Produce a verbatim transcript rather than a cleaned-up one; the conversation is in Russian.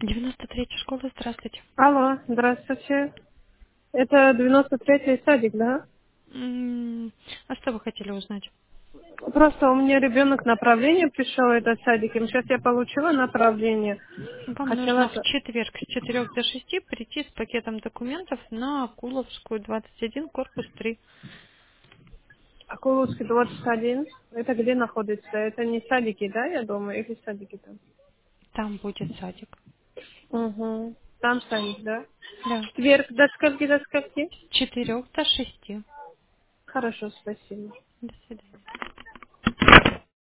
девяносто третья школа, здравствуйте. Алло, здравствуйте. Это девяносто третий садик, да? М, А что вы хотели узнать? Просто у меня ребенок направление пришел в этот садик, и сейчас я получила направление. Вам Хотела нужно в с- четверг с четырёх до шести прийти с пакетом документов на Куловскую, двадцать один, корпус три. Акуловский двадцать один. Это где находится? Это не садики, да, я думаю, или садики там? Там будет садик. Угу. Там садик, да? Да. Четверг до скольки, до скольки? С четырёх до шести. Хорошо, спасибо. До свидания.